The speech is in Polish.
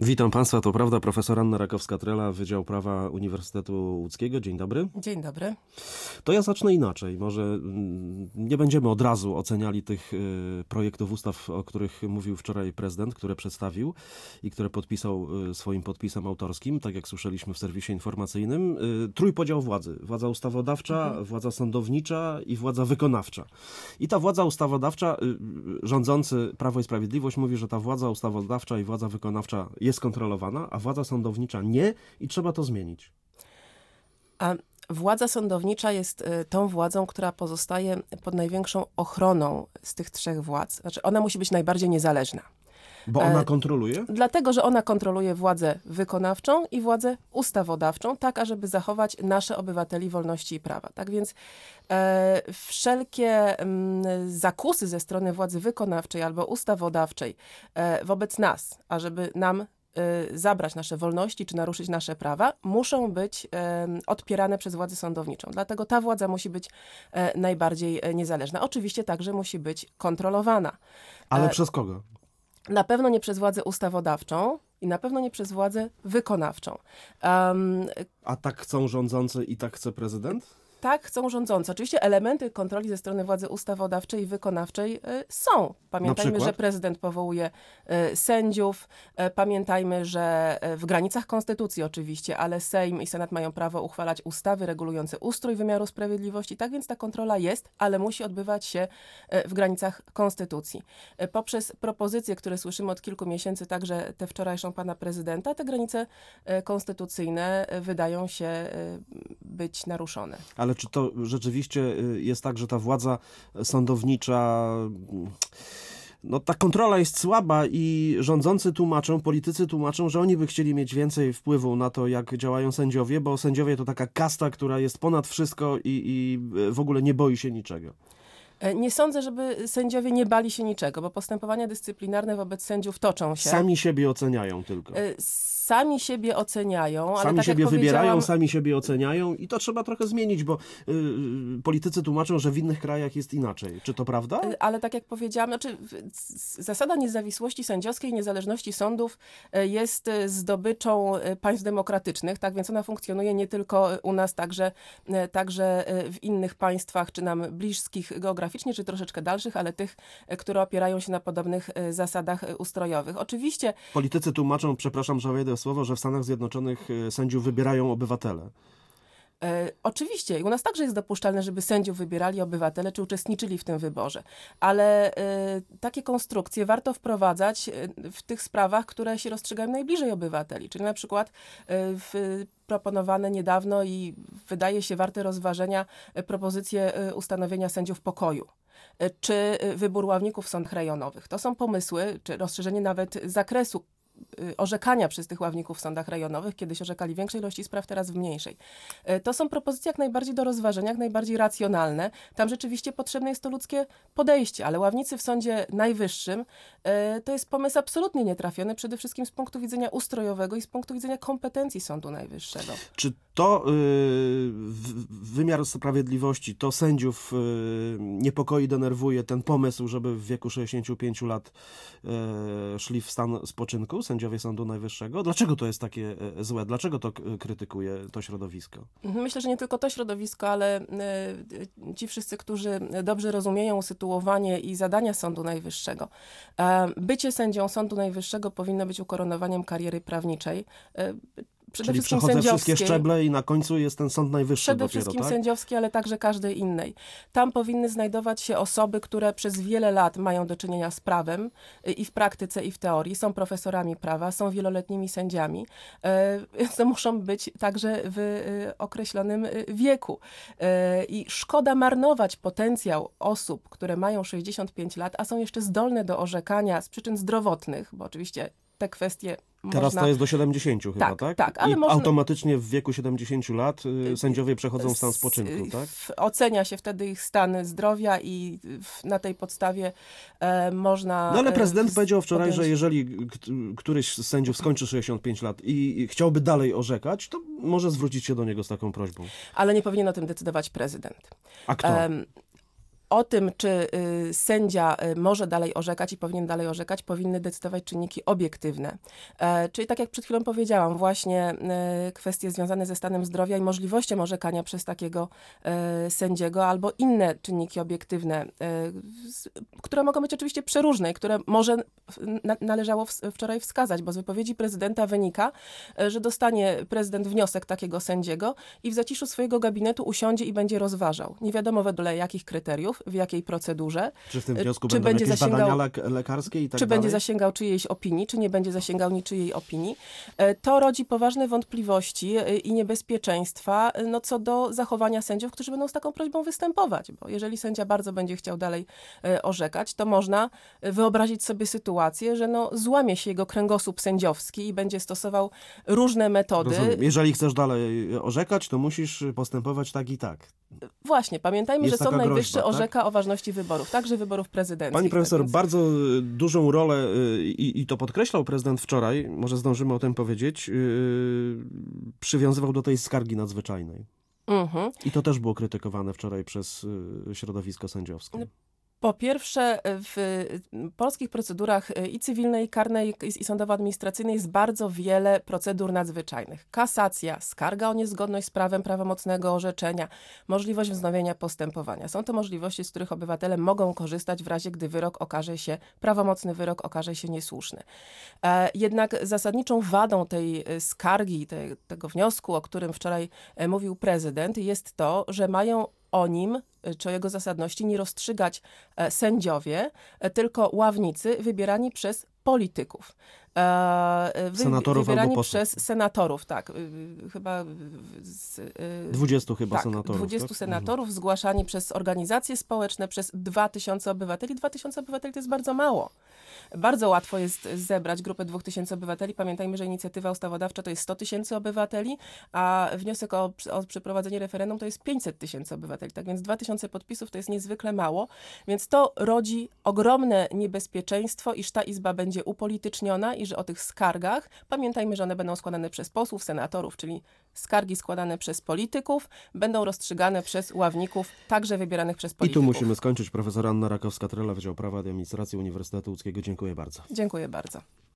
Witam Państwa, to prawda, profesor Anna Rakowska-Trela, Wydział Prawa Uniwersytetu Łódzkiego. Dzień dobry. Dzień dobry. To ja zacznę inaczej. Może nie będziemy od razu oceniali tych projektów ustaw, o których mówił wczoraj prezydent, które przedstawił i które podpisał swoim podpisem autorskim, tak jak słyszeliśmy w serwisie informacyjnym. Trójpodział władzy. Władza ustawodawcza, władza sądownicza i władza wykonawcza. I ta władza ustawodawcza, rządzący Prawo i Sprawiedliwość mówi, że ta władza ustawodawcza i władza wykonawcza jest kontrolowana, a władza sądownicza nie i trzeba to zmienić. A władza sądownicza jest tą władzą, która pozostaje pod największą ochroną z tych trzech władz. Znaczy, ona musi być najbardziej niezależna. Bo ona kontroluje? Dlatego, że ona kontroluje władzę wykonawczą i władzę ustawodawczą, tak ażeby zachować nasze obywateli wolności i prawa. Tak więc wszelkie zakusy ze strony władzy wykonawczej albo ustawodawczej wobec nas, ażeby nam zabrać nasze wolności czy naruszyć nasze prawa, muszą być odpierane przez władzę sądowniczą. Dlatego ta władza musi być najbardziej niezależna. Oczywiście także musi być kontrolowana. Ale przez kogo? Na pewno nie przez władzę ustawodawczą i na pewno nie przez władzę wykonawczą. A tak chcą rządzący i tak chce prezydent? Tak chcą rządzący. Oczywiście elementy kontroli ze strony władzy ustawodawczej i wykonawczej są. Pamiętajmy, że prezydent powołuje sędziów. Pamiętajmy, że w granicach konstytucji oczywiście, ale Sejm i Senat mają prawo uchwalać ustawy regulujące ustrój wymiaru sprawiedliwości. Tak więc ta kontrola jest, ale musi odbywać się w granicach konstytucji. Poprzez propozycje, które słyszymy od kilku miesięcy, także tę wczorajszą pana prezydenta, te granice konstytucyjne wydają się być naruszone. Ale czy to rzeczywiście jest tak, że ta władza sądownicza, no ta kontrola jest słaba i rządzący tłumaczą, politycy tłumaczą, że oni by chcieli mieć więcej wpływu na to, jak działają sędziowie, bo sędziowie to taka kasta, która jest ponad wszystko i w ogóle nie boi się niczego. Nie sądzę, żeby sędziowie nie bali się niczego, bo postępowania dyscyplinarne wobec sędziów toczą się. Sami siebie oceniają tylko. Sami siebie oceniają, ale sami tak siebie jak wybierają, sami siebie oceniają i to trzeba trochę zmienić, bo politycy tłumaczą, że w innych krajach jest inaczej. Czy to prawda? Ale tak jak powiedziałam, zasada niezawisłości sędziowskiej, niezależności sądów jest zdobyczą państw demokratycznych, tak więc ona funkcjonuje nie tylko u nas, także w innych państwach, czy nam bliskich geograficznie, czy troszeczkę dalszych, ale tych, które opierają się na podobnych zasadach ustrojowych. Oczywiście... Politycy tłumaczą, przepraszam, że wejdę w słowo, że w Stanach Zjednoczonych sędziów wybierają obywatele. Oczywiście. I u nas także jest dopuszczalne, żeby sędziów wybierali obywatele, czy uczestniczyli w tym wyborze. Ale takie konstrukcje warto wprowadzać w tych sprawach, które się rozstrzygają najbliżej obywateli. Czyli na przykład proponowane niedawno i wydaje się warte rozważenia propozycje ustanowienia sędziów pokoju, czy wybór ławników w sądach rejonowych. To są pomysły, czy rozszerzenie nawet zakresu orzekania przez tych ławników w sądach rejonowych. Kiedyś orzekali w większej ilości spraw, teraz w mniejszej. To są propozycje jak najbardziej do rozważenia, jak najbardziej racjonalne. Tam rzeczywiście potrzebne jest to ludzkie podejście, ale ławnicy w Sądzie Najwyższym to jest pomysł absolutnie nietrafiony, przede wszystkim z punktu widzenia ustrojowego i z punktu widzenia kompetencji Sądu Najwyższego. Czy to wymiar sprawiedliwości, to sędziów niepokoi, denerwuje ten pomysł, żeby w wieku 65 lat szli w stan spoczynku sędziowie Sądu Najwyższego? Dlaczego to jest takie złe? Dlaczego to krytykuje to środowisko? Myślę, że nie tylko to środowisko, ale ci wszyscy, którzy dobrze rozumieją usytuowanie i zadania Sądu Najwyższego. Bycie sędzią Sądu Najwyższego powinno być ukoronowaniem kariery prawniczej. Czyli przechodzę wszystkie szczeble i na końcu jest ten Sąd Najwyższy Przede dopiero, wszystkim tak? sędziowskiej, ale także każdej innej. Tam powinny znajdować się osoby, które przez wiele lat mają do czynienia z prawem i w praktyce, i w teorii. Są profesorami prawa, są wieloletnimi sędziami, więc to muszą być także w określonym wieku. I szkoda marnować potencjał osób, które mają 65 lat, a są jeszcze zdolne do orzekania z przyczyn zdrowotnych, bo oczywiście te kwestie Teraz to jest do 70 chyba, tak? Tak, ale I automatycznie w wieku 70 lat sędziowie przechodzą w stan spoczynku, tak? Ocenia się wtedy ich stan zdrowia i na tej podstawie można... No ale prezydent powiedział wczoraj, że jeżeli któryś z sędziów skończy 65 lat i chciałby dalej orzekać, to może zwrócić się do niego z taką prośbą. Ale nie powinien o tym decydować prezydent. A kto? O tym, czy sędzia może dalej orzekać i powinien dalej orzekać, powinny decydować czynniki obiektywne. Czyli tak jak przed chwilą powiedziałam, właśnie kwestie związane ze stanem zdrowia i możliwością orzekania przez takiego sędziego, albo inne czynniki obiektywne, które mogą być oczywiście przeróżne i które może należało wczoraj wskazać, bo z wypowiedzi prezydenta wynika, że dostanie prezydent wniosek takiego sędziego i w zaciszu swojego gabinetu usiądzie i będzie rozważał. Nie wiadomo wedle jakich kryteriów, w jakiej procedurze. Czy w tym wniosku czy będą będzie jakieś zasięgał, badania lekarskie i tak czy dalej? będzie zasięgał czyjejś opinii, czy nie będzie zasięgał niczyjej opinii. To rodzi poważne wątpliwości i niebezpieczeństwa co do zachowania sędziów, którzy będą z taką prośbą występować. Bo jeżeli sędzia bardzo będzie chciał dalej orzekać, to można wyobrazić sobie sytuację, że złamie się jego kręgosłup sędziowski i będzie stosował różne metody. Rozumiem. Jeżeli chcesz dalej orzekać, to musisz postępować tak i tak. Właśnie, pamiętajmy, Jest że Sąd taka Najwyższy groźba, tak? orzeka o ważności wyborów, także wyborów prezydenckich. Pani profesor, Więc bardzo dużą rolę, i to podkreślał prezydent wczoraj, może zdążymy o tym powiedzieć, przywiązywał do tej skargi nadzwyczajnej. I to też było krytykowane wczoraj przez środowisko sędziowskie. Po pierwsze, w polskich procedurach i cywilnej, i karnej, i sądowo-administracyjnej jest bardzo wiele procedur nadzwyczajnych. Kasacja, skarga o niezgodność z prawem prawomocnego orzeczenia, możliwość wznowienia postępowania. Są to możliwości, z których obywatele mogą korzystać w razie, gdy prawomocny wyrok okaże się niesłuszny. Jednak zasadniczą wadą tej skargi, tego wniosku, o którym wczoraj mówił prezydent, jest to, że mają o nim, czy o jego zasadności nie rozstrzygać sędziowie, tylko ławnicy wybierani przez polityków. Senatorów wybierani albo posłów. przez senatorów, tak. Chyba 20 chyba tak, senatorów. 20 tak? senatorów zgłaszani przez organizacje społeczne, przez 2000 obywateli. 2000 obywateli to jest bardzo mało. Bardzo łatwo jest zebrać grupę 2000 obywateli. Pamiętajmy, że inicjatywa ustawodawcza to jest 100 000 obywateli, a wniosek o przeprowadzenie referendum to jest 500 000 obywateli. Tak więc 2000 podpisów to jest niezwykle mało. Więc to rodzi ogromne niebezpieczeństwo, iż ta izba będzie upolityczniona i że o tych skargach, pamiętajmy, że one będą składane przez posłów, senatorów, czyli skargi składane przez polityków, będą rozstrzygane przez ławników, także wybieranych przez I polityków. tu musimy skończyć. Profesor Anna Rakowska-Trela, Wydział Prawa i Administracji Uniwersytetu Łódzkiego. Dziękuję bardzo. Dziękuję bardzo.